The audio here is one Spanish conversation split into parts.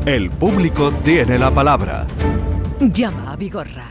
El público tiene la palabra. Llama a Vigorra.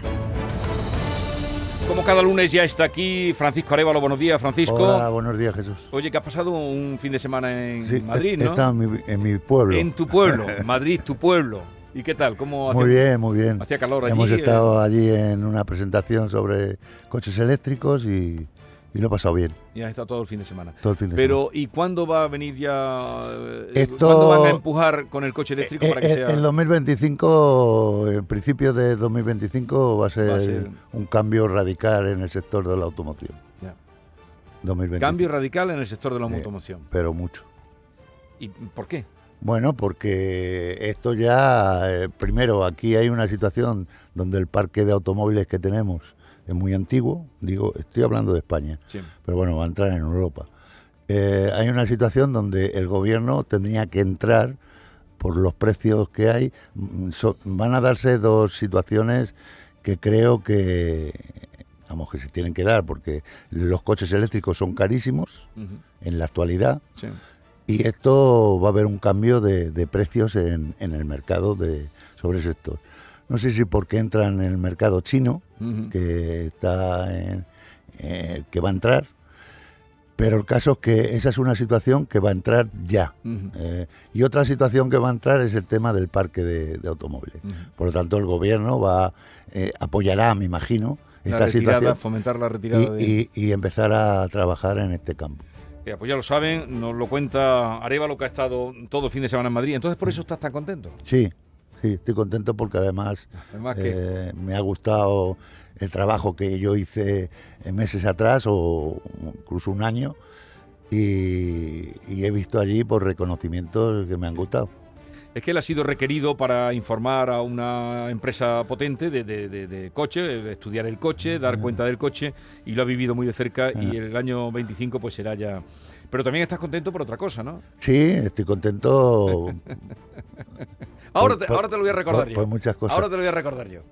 Como cada lunes ya está aquí Francisco Arévalo. Buenos días, Francisco. Hola, buenos días, Jesús. Oye, que has pasado un fin de semana en Sí, Madrid, ¿no? Está en mi pueblo. En tu pueblo, Madrid, tu pueblo. ¿Y qué tal? ¿Cómo Muy bien, muy bien. hacía calor allí? Hemos estado allí en una presentación sobre coches eléctricos y lo he pasado bien. Y has estado todo el fin de semana. Todo el fin de Pero, ¿y cuándo va a venir ya? Esto- ¿Cuándo van a empujar con el coche eléctrico para que sea? El 2025, en principio de 2025, va a ser un cambio radical en el sector de la automoción. Ya. 2025. Cambio radical en el sector de la automoción. Pero mucho. ¿Y por qué? Bueno, porque esto ya, primero, aquí hay una situación donde el parque de automóviles que tenemos es muy antiguo, estoy hablando de España, Sí. pero bueno, va a entrar en Europa. Hay una situación donde el gobierno tendría que entrar por los precios que hay. Van a darse dos situaciones que creo que, que se tienen que dar, porque los coches eléctricos son carísimos en la actualidad. Sí. Y esto va a haber un cambio de precios en el mercado sobre ese sector. No sé si porque entra en el mercado chino, que está que va a entrar, pero el caso es que esa es una situación que va a entrar ya. Y otra situación que va a entrar es el tema del parque de automóviles. Por lo tanto, el gobierno apoyará, me imagino, esta situación, fomentar la retirada y empezar a trabajar en este campo. Pues ya lo saben, nos lo cuenta Arévalo, que ha estado todo el fin de semana en Madrid. Entonces, ¿por eso estás tan contento? Sí, estoy contento porque además me ha gustado el trabajo que yo hice meses atrás o incluso un año y he visto allí por reconocimientos que me han gustado. Es que él ha sido requerido para informar a una empresa potente de coche, de estudiar el coche, dar cuenta del coche, y lo ha vivido muy de cerca, y el año 25 pues será ya... Pero también estás contento por otra cosa, ¿no? Sí, estoy contento. ahora te lo voy a recordar yo. Por muchas cosas. Ahora te lo voy a recordar yo.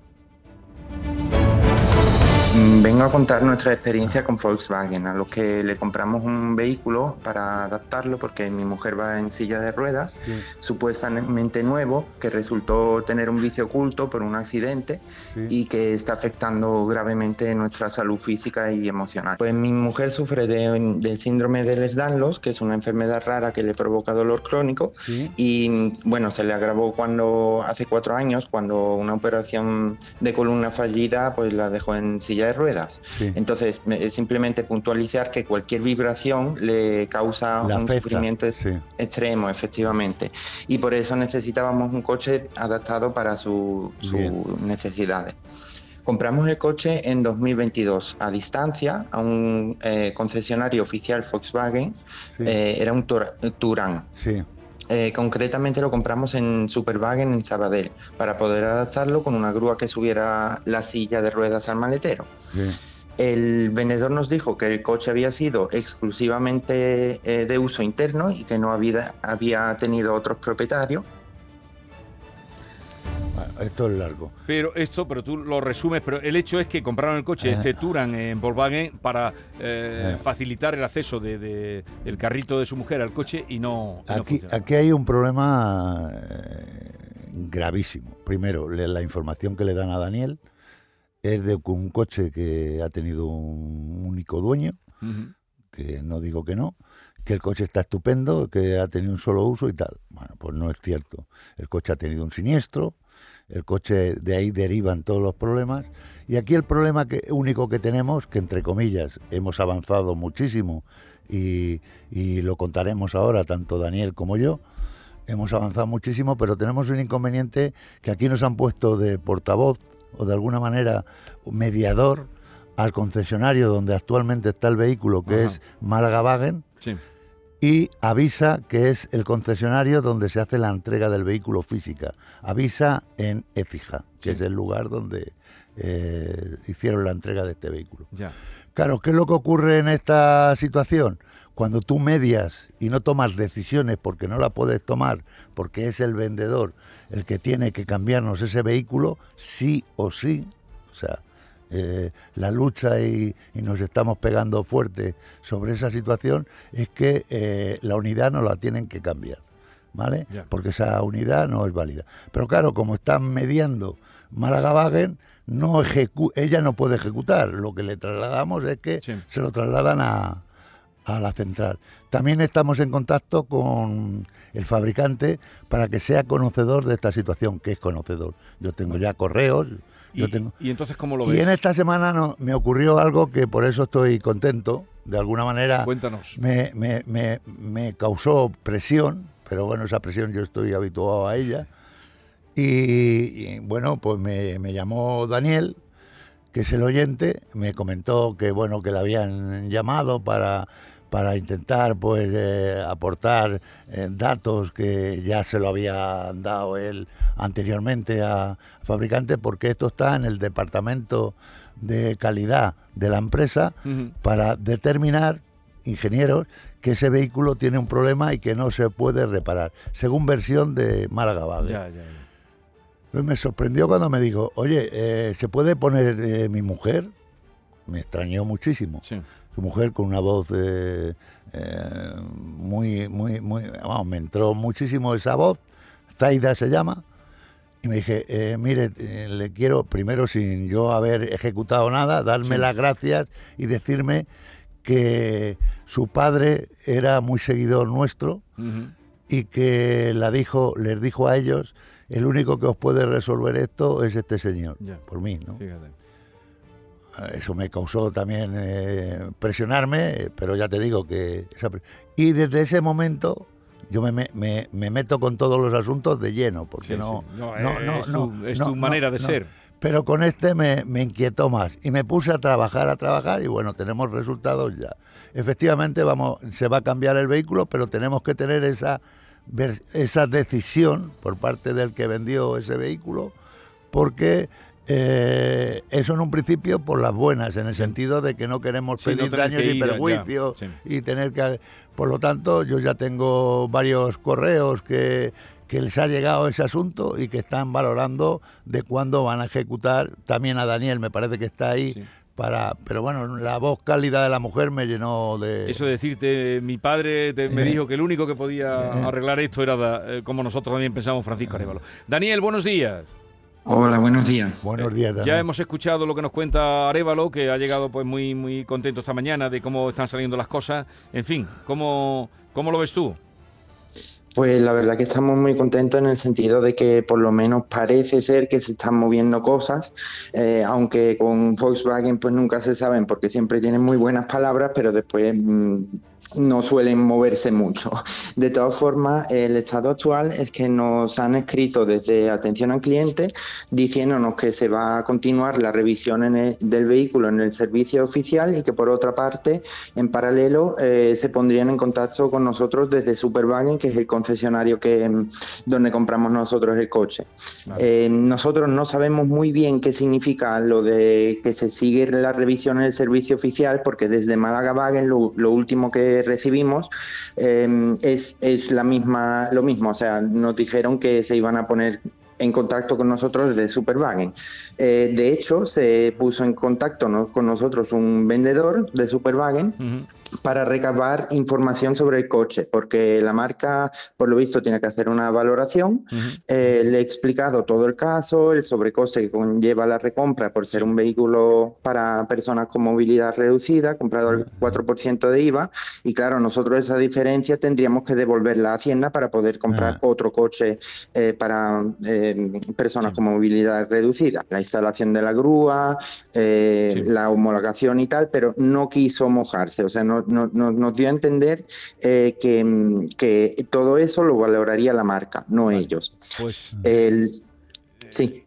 Vengo a contar nuestra experiencia con Volkswagen, a los que le compramos un vehículo para adaptarlo porque mi mujer va en silla de ruedas, supuestamente nuevo, que resultó tener un vicio oculto por un accidente y que está afectando gravemente nuestra salud física y emocional. Pues mi mujer sufre del síndrome de Ehlers-Danlos, que es una enfermedad rara que le provoca dolor crónico, y bueno, se le agravó hace 4 años, cuando una operación de columna fallida pues la dejó en silla de ruedas. Entonces, simplemente puntualizar que cualquier vibración le causa un sufrimiento extremo, efectivamente. Y por eso necesitábamos un coche adaptado para sus necesidades. Compramos el coche en 2022 a distancia a un concesionario oficial Volkswagen. Era un Touran. Concretamente lo compramos en Superwagen en Sabadell para poder adaptarlo con una grúa que subiera la silla de ruedas al maletero. El vendedor nos dijo que el coche había sido exclusivamente de uso interno y que no había tenido otros propietarios. Esto es largo. Pero tú lo resumes, pero el hecho es que compraron el coche, Touran, en Volkswagen, para facilitar el acceso del carrito de su mujer al coche y no funcionó. Aquí hay un problema gravísimo. Primero, la información que le dan a Daniel es de un coche que ha tenido un único dueño, que no digo que no, que el coche está estupendo, que ha tenido un solo uso y tal. Bueno, pues no es cierto. El coche ha tenido un siniestro. El coche, de ahí derivan todos los problemas. Y aquí el problema único que tenemos, que entre comillas hemos avanzado muchísimo y lo contaremos ahora, tanto Daniel como yo, hemos avanzado muchísimo, pero tenemos un inconveniente que aquí nos han puesto de portavoz o de alguna manera mediador al concesionario donde actualmente está el vehículo, que es Málaga-Wagen. Y Avisa, que es el concesionario donde se hace la entrega del vehículo física. Avisa en Écija, que es el lugar donde hicieron la entrega de este vehículo. Claro, ¿qué es lo que ocurre en esta situación? Cuando tú medias y no tomas decisiones porque no la puedes tomar, porque es el vendedor el que tiene que cambiarnos ese vehículo, sí o sí, o sea, la lucha y nos estamos pegando fuerte sobre esa situación, es que la unidad nos la tienen que cambiar. ¿vale? Ya. Porque esa unidad no es válida. Pero claro, como están mediando Málaga-Wagen, ella no puede ejecutar. Lo que le trasladamos es que Sí. se lo trasladan a la central. También estamos en contacto con el fabricante para que sea conocedor de esta situación, que es conocedor. Yo tengo ya correos. ¿Y entonces cómo lo Y ves? en esta semana me ocurrió algo que por eso estoy contento. De alguna manera Cuéntanos. me causó presión, pero bueno, esa presión yo estoy habituado a ella. Y bueno, pues me llamó Daniel, que es el oyente, me comentó que bueno, que le habían llamado para intentar pues aportar datos que ya se lo había dado él anteriormente a fabricante, porque esto está en el departamento de calidad de la empresa para determinar, ingenieros, que ese vehículo tiene un problema y que no se puede reparar, según versión de Málaga-Wagen. Ya. Pues me sorprendió cuando me dijo, oye, ¿se puede poner mi mujer? Me extrañó muchísimo. Sí. Su mujer con una voz muy, vamos, me entró muchísimo esa voz. Zaida se llama. Y me dije, mire, le quiero, primero sin yo haber ejecutado nada, darme las gracias y decirme que su padre era muy seguidor nuestro y que les dijo a ellos, el único que os puede resolver esto es este señor, por mí, ¿no? Fíjate. Eso me causó también presionarme, pero ya te digo que... Y desde ese momento yo me meto con todos los asuntos de lleno, porque es tu manera de ser. Pero con este me inquietó más y me puse a trabajar y bueno, tenemos resultados ya. Efectivamente se va a cambiar el vehículo, pero tenemos que tener esa decisión por parte del que vendió ese vehículo, porque eso en un principio por las buenas, en el sentido de que no queremos pedir daños ni perjuicios y tener que... Por lo tanto, yo ya tengo varios correos que les ha llegado ese asunto y que están valorando de cuándo van a ejecutar. También a Daniel, me parece que está ahí. Sí. Pero bueno, la voz cálida de la mujer me llenó de... Eso de decirte, mi padre me dijo que el único que podía arreglar esto era, como nosotros también pensamos, Francisco Arévalo. Daniel, buenos días. Hola, buenos días. Buenos días, Daniel. Ya hemos escuchado lo que nos cuenta Arévalo, que ha llegado pues muy, muy contento esta mañana de cómo están saliendo las cosas. En fin, ¿cómo lo ves tú? Pues la verdad que estamos muy contentos en el sentido de que por lo menos parece ser que se están moviendo cosas, aunque con Volkswagen pues nunca se saben porque siempre tienen muy buenas palabras, pero después no suelen moverse mucho. De todas formas, el estado actual es que nos han escrito desde atención al cliente diciéndonos que se va a continuar la revisión del vehículo en el servicio oficial y que por otra parte, en paralelo, se pondrían en contacto con nosotros desde Superwagen, que es el concesionario donde compramos nosotros el coche. Vale. Nosotros no sabemos muy bien qué significa lo de que se sigue la revisión en el servicio oficial, porque desde Málaga-Wagen lo último que recibimos es lo mismo, o sea, nos dijeron que se iban a poner en contacto con nosotros de Superwagen. De hecho, se puso en contacto con nosotros un vendedor de Superwagen para recabar información sobre el coche, porque la marca, por lo visto, tiene que hacer una valoración. Le he explicado todo el caso, el sobrecoste que conlleva la recompra por ser un vehículo para personas con movilidad reducida, comprado al 4% de IVA, y claro, nosotros esa diferencia tendríamos que devolverla a Hacienda para poder comprar otro coche para personas con movilidad reducida. La instalación de la grúa, la homologación y tal, pero no quiso mojarse, o sea, nos dio a entender que todo eso lo valoraría la marca, no ellos. Pues... Sí.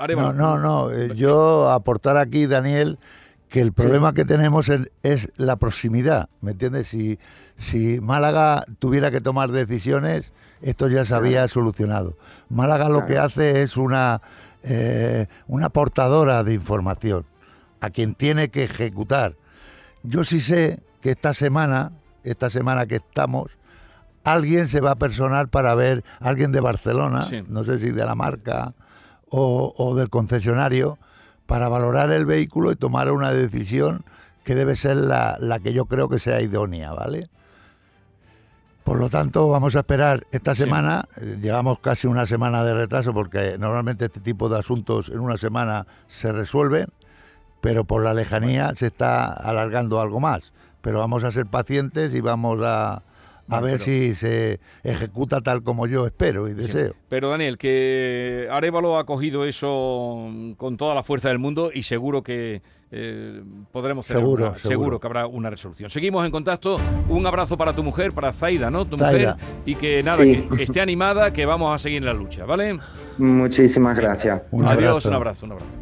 Yo aportar aquí, Daniel, que el problema que tenemos es la proximidad, ¿me entiendes? Si Málaga tuviera que tomar decisiones, esto ya se había solucionado. Málaga lo que hace es una portadora de información a quien tiene que ejecutar. Yo sí sé que esta semana que estamos, alguien se va a personar para ver, alguien de Barcelona, no sé si de la marca o del concesionario, para valorar el vehículo y tomar una decisión que debe ser la que yo creo que sea idónea, ¿vale? Por lo tanto, vamos a esperar esta Sí. semana. Llevamos casi una semana de retraso porque normalmente este tipo de asuntos en una semana se resuelven, pero por la lejanía se está alargando algo más. Pero vamos a ser pacientes y vamos a ver si se ejecuta tal como yo espero y deseo. Pero Daniel, que Arévalo ha cogido eso con toda la fuerza del mundo y seguro que podremos tener seguro que habrá una resolución. Seguimos en contacto. Un abrazo para tu mujer, para Zaida, ¿no? Tu Zaida. mujer, y que nada, Sí. que esté animada, que vamos a seguir en la lucha, ¿vale? Muchísimas gracias. Adiós, un abrazo.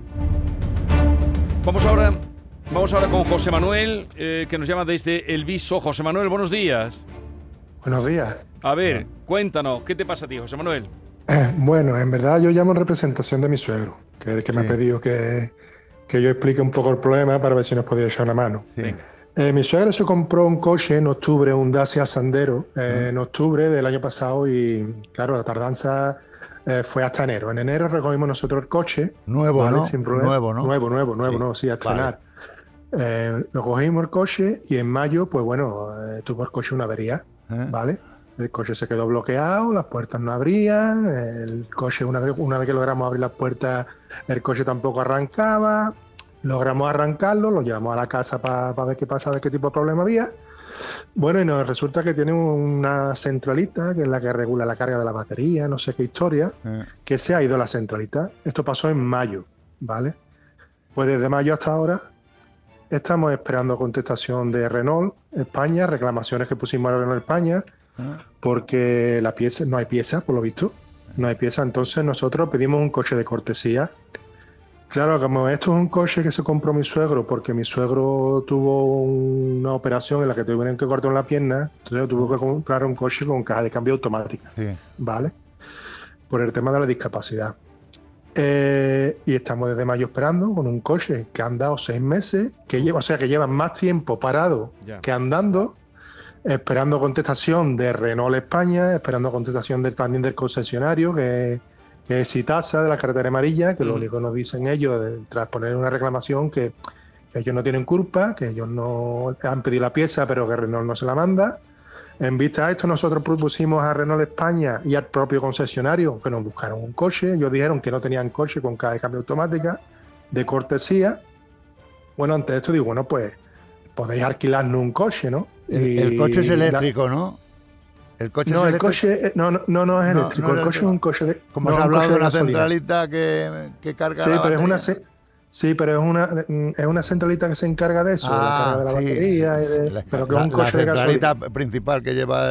Vamos ahora con José Manuel, que nos llama desde El Viso. José Manuel, buenos días. Buenos días. A ver, cuéntanos, ¿qué te pasa a ti, José Manuel? Bueno, en verdad yo llamo en representación de mi suegro, que es el que me ha pedido que yo explique un poco el problema para ver si nos podía echar una mano. Sí. Mi suegro se compró un coche en octubre, un Dacia Sandero, en octubre del año pasado y claro, la tardanza fue hasta enero. En enero recogimos nosotros el coche. Nuevo, ¿vale? ¿no? Sin problema. Nuevo, ¿no? Nuevo, sí, a estrenar. Lo cogimos el coche y en mayo, pues bueno, tuvo el coche una avería, ¿vale? El coche se quedó bloqueado, las puertas no abrían, el coche una vez que logramos abrir las puertas, el coche tampoco arrancaba, logramos arrancarlo, lo llevamos a la casa para ver qué pasa, ver qué tipo de problema había. Bueno, y nos resulta que tiene una centralita, que es la que regula la carga de la batería, no sé qué historia, que se ha ido la centralita. Esto pasó en mayo, ¿vale? Pues desde mayo hasta ahora estamos esperando contestación de Renault España, reclamaciones que pusimos a Renault España, porque no hay piezas, por lo visto, no hay piezas. Entonces nosotros pedimos un coche de cortesía. Claro, como esto es un coche que se compró mi suegro, porque mi suegro tuvo una operación en la que tuvieron que cortar la pierna, entonces tuvo que comprar un coche con caja de cambio automática, ¿vale? Por el tema de la discapacidad. Y estamos desde mayo esperando con un coche que han dado 6 meses, que llevan más tiempo parado que andando, esperando contestación de Renault España, esperando contestación también del concesionario, que es Sitasa, de la carretera amarilla, que lo único que nos dicen ellos, tras poner una reclamación, que ellos no tienen culpa, que ellos no han pedido la pieza, pero que Renault no se la manda. En vista a esto, nosotros propusimos a Renault España y al propio concesionario que nos buscaron un coche. Ellos dijeron que no tenían coche con caja de cambio automática, de cortesía. Bueno, ante esto digo, bueno, pues podéis alquilarnos un coche, ¿no? El coche es eléctrico, ¿no? El coche no, es el coche no es eléctrico. El coche es un coche de. Como has hablado de una centralita que carga. Sí, la pero batería. es una centralita que se encarga de eso, de la carga de la batería, pero que es un coche de gasolina. La centralita principal que lleva.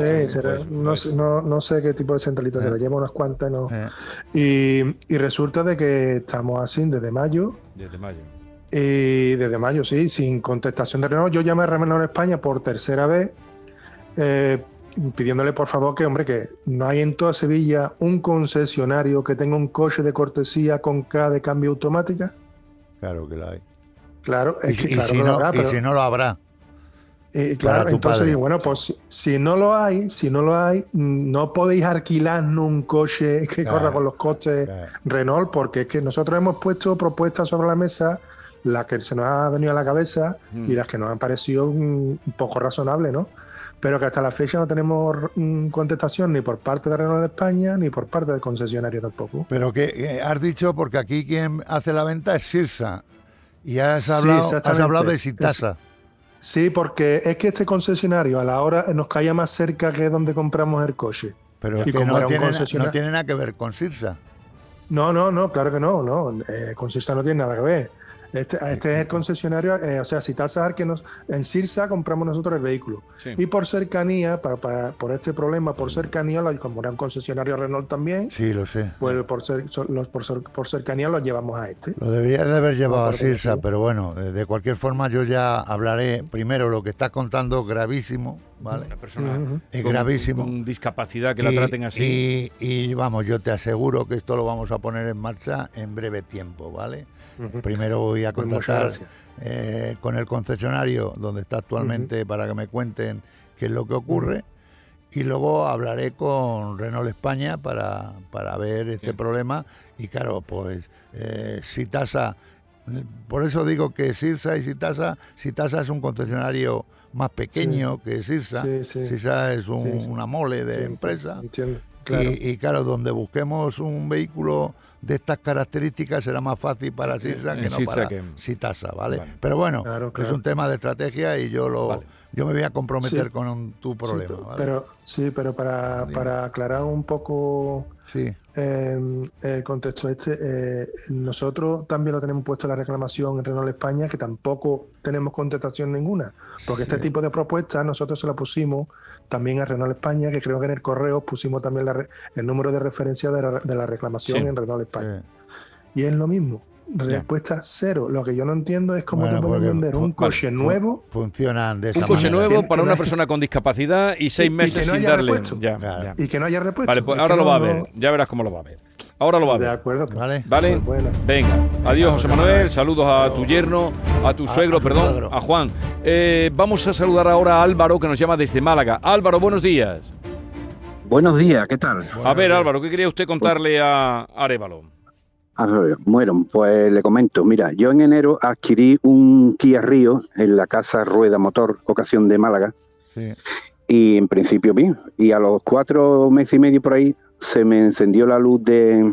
No sé qué tipo de centralita se la lleva, unas cuantas, no. Y resulta de que estamos así desde mayo. Y desde mayo, sí, sin contestación de Renault. Yo llamé a Renault España por tercera vez, pidiéndole por favor que, hombre, que no hay en toda Sevilla un concesionario que tenga un coche de cortesía con caja de cambio automática. Claro que la hay. Claro, es que claro si que no, lo habrá, pero... Y si no lo habrá. Claro, entonces digo, bueno, pues si no lo hay, no podéis alquilarnos un coche que corra con los costes Renault, porque es que nosotros hemos puesto propuestas sobre la mesa, las que se nos ha venido a la cabeza y las que nos han parecido un poco razonables, ¿no? Pero que hasta la fecha no tenemos contestación ni por parte de Renault España ni por parte del concesionario tampoco. Pero que has dicho, porque aquí quien hace la venta es Sirsa y has hablado de Sitasa. Sí, porque es que este concesionario a la hora nos caía más cerca que donde compramos el coche. Pero es que no tiene nada que ver con Sirsa. No, claro que no. Con Sirsa no tiene nada que ver. Este es el concesionario, Sitasa, que en Sirsa compramos nosotros el vehículo. Sí. Y por cercanía, por este problema, por cercanía, como era un concesionario Renault también, sí, lo sé. Pues por cercanía los llevamos a este. Lo deberías de haber llevado a Sirsa, pero bueno, de cualquier forma yo ya hablaré. Primero, lo que estás contando es gravísimo, ¿vale? Una persona es gravísimo. Con discapacidad que la traten así. Y vamos, yo te aseguro que esto lo vamos a poner en marcha en breve tiempo, ¿vale? Primero voy a contactar con el concesionario donde está actualmente para que me cuenten qué es lo que ocurre y luego hablaré con Renault España para ver este problema y claro, pues Sitasa Por eso digo que Sirsa y Sitasa es un concesionario más pequeño que Sirsa. Sirsa es una mole de empresa. Entiendo. Claro. Y claro, donde busquemos un vehículo de estas características será más fácil para Sirsa que no para Sitasa, ¿vale? Pero bueno, claro. Es un tema de estrategia y yo me voy a comprometer con tu problema. ¿Vale? Pero para aclarar un poco el contexto nosotros también lo tenemos puesto en la reclamación en Renault España, que tampoco tenemos contestación ninguna, porque este tipo de propuestas nosotros se la pusimos también a Renault España, que creo que en el correo pusimos también el número de referencia de la reclamación en Renault España. Y es lo mismo. Respuesta cero. Lo que yo no entiendo es cómo te pueden vender un coche nuevo. Funcionan de esa manera. Un coche nuevo para una haya... persona con discapacidad y 6 meses sin darle. Y que no haya repuesto. Vale, pues ahora lo va a ver. Ya verás cómo lo va a ver. Ahora lo va a ver. De acuerdo. Vale. Pues bueno. Venga. Adiós, José Manuel. Saludos a tu yerno, a tu suegro, a Juan. Vamos a saludar ahora a Álvaro, que nos llama desde Málaga. Álvaro, buenos días. Buenos días, ¿qué tal? A ver, Álvaro, ¿qué quería usted contarle a Arévalo? Bueno, pues le comento. Mira, yo en enero adquirí un Kia Rio en la casa Rueda Motor, Ocasión de Málaga. Sí. Y en principio bien. Y a los 4 meses y medio por ahí se me encendió la luz de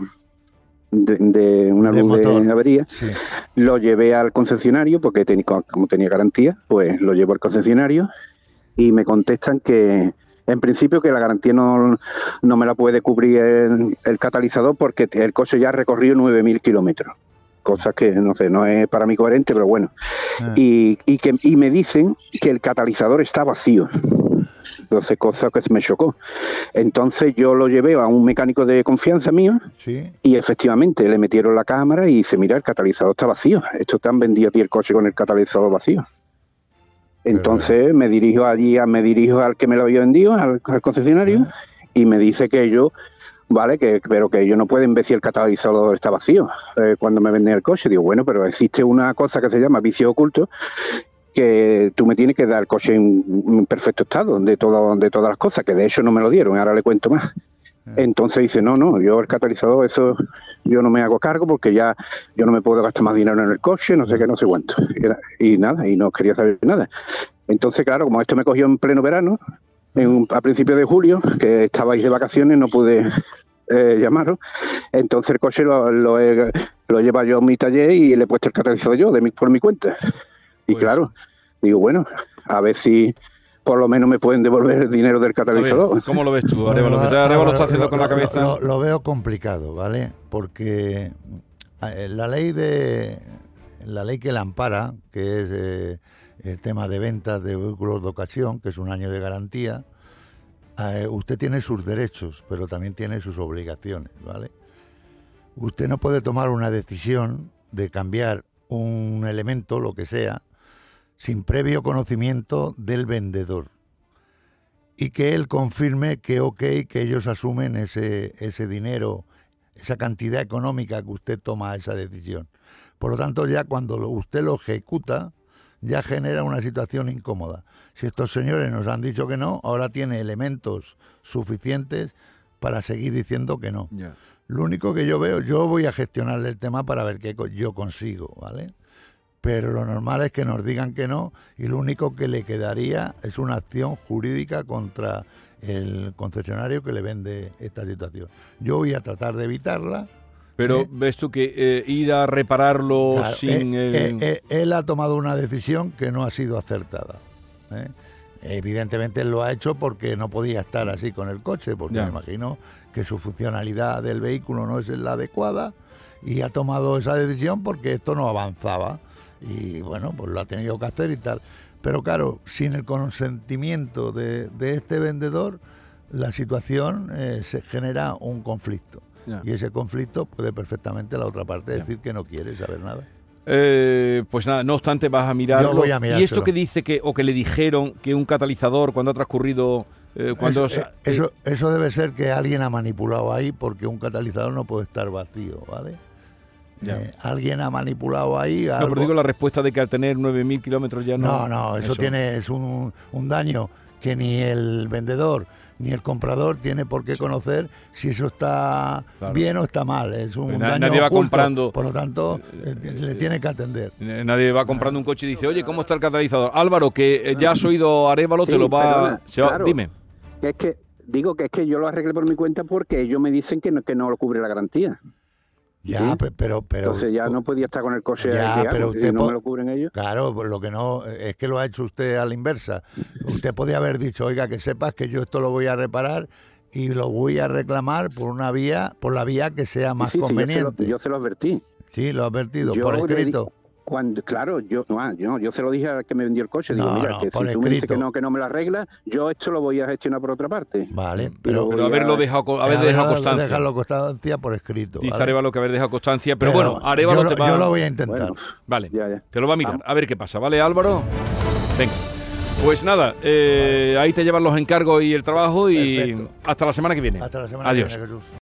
una luz motor. De avería. Sí. Lo llevé al concesionario porque como tenía garantía, pues lo llevo al concesionario y me contestan que en principio que la garantía no me la puede cubrir el catalizador porque el coche ya ha recorrido 9.000 kilómetros. Cosas que, no sé, no es para mí coherente, pero bueno. Y me dicen que el catalizador está vacío. Entonces, cosa que me chocó. Entonces yo lo llevé a un mecánico de confianza mío y efectivamente le metieron la cámara y dice, mira, el catalizador está vacío. Esto te han vendido a ti el coche con el catalizador vacío. Entonces me dirijo al que me lo había vendido, al concesionario, y me dice que ellos, pero que ellos no pueden ver si el catalizador está vacío cuando me venden el coche. Digo, bueno, pero existe una cosa que se llama vicio oculto, que tú me tienes que dar el coche en perfecto estado, de todas las cosas, que de hecho no me lo dieron, ahora le cuento más. Entonces dice, no, yo el catalizador, eso yo no me hago cargo porque ya yo no me puedo gastar más dinero en el coche, no sé qué, no sé cuánto. Y nada, y no quería saber nada. Entonces, claro, como esto me cogió en pleno verano, a principios de julio, que estabais de vacaciones, no pude llamaros. Entonces el coche lo llevo yo a mi taller y le he puesto el catalizador yo por mi cuenta. Y pues, claro, digo, bueno, a ver si por lo menos me pueden devolver el dinero del catalizador. Ver, ¿cómo lo ves tú, Arévalo? Arévalo está haciendo con la cabeza. Lo veo complicado, ¿vale? Porque la ley que la ampara, que es el tema de ventas de vehículos de ocasión, que es un año de garantía, usted tiene sus derechos, pero también tiene sus obligaciones, ¿vale? Usted no puede tomar una decisión de cambiar un elemento, lo que sea, sin previo conocimiento del vendedor y que él confirme que que ellos asumen ese dinero, esa cantidad económica que usted toma esa decisión. Por lo tanto, ya cuando usted lo ejecuta, ya genera una situación incómoda. Si estos señores nos han dicho que no, ahora tiene elementos suficientes para seguir diciendo que no. Yeah. Lo único que yo veo, yo voy a gestionarle el tema para ver qué yo consigo, ¿vale? Pero lo normal es que nos digan que no y lo único que le quedaría es una acción jurídica contra el concesionario que le vende esta situación. Yo voy a tratar de evitarla. Pero ves tú que ir a repararlo claro, sin... Él ha tomado una decisión que no ha sido acertada. Evidentemente él lo ha hecho porque no podía estar así con el coche, porque me imagino que su funcionalidad del vehículo no es la adecuada y ha tomado esa decisión porque esto no avanzaba. Y bueno, pues lo ha tenido que hacer y tal. Pero claro, sin el consentimiento de este vendedor, la situación se genera un conflicto. Y ese conflicto puede perfectamente la otra parte decir que no quiere saber nada. Pues nada, no obstante vas a mirarlo. Yo voy a mirárselo. Y esto que dice que le dijeron que un catalizador cuando ha transcurrido... Eso debe ser que alguien ha manipulado ahí porque un catalizador no puede estar vacío, ¿vale? Alguien ha manipulado ahí algo. No, pero digo la respuesta de que al tener 9.000 kilómetros ya no... No, eso es un daño que ni el vendedor ni el comprador tiene por qué conocer si eso está bien o está mal. Es un daño nadie va oculto, comprando, por lo tanto le tiene que atender. Nadie va comprando un coche y dice, oye, ¿cómo está el catalizador? Álvaro, que ya has oído Arévalo, te lo va... Claro, dime. Es que digo que yo lo arreglé por mi cuenta porque ellos me dicen que no lo cubre la garantía. Ya, ¿sí? pero entonces ya no podía estar con el coche pero si no me lo cubren ellos. Claro, pues lo que no es que lo ha hecho usted a la inversa. Usted podía haber dicho, oiga, que sepas que yo esto lo voy a reparar y lo voy a reclamar por la vía que sea más conveniente. Yo se lo advertí. Sí, lo ha advertido, por escrito. Claro, yo se lo dije al que me vendió el coche. Digo, mira, que si tú me dices que no me lo arreglas, yo esto lo voy a gestionar por otra parte. Vale, pero haberlo dejado constancia. Dejarlo constancia por escrito. Dice Arévalo que haber dejado constancia, pero bueno, Arévalo te va... Yo lo voy a intentar. Bueno, vale, te lo va a mirar, a ver qué pasa, ¿vale, Álvaro? Venga. Pues nada, ahí te llevan los encargos y el trabajo y perfecto. Hasta la semana que viene. Hasta la semana Adiós. que viene, Jesús.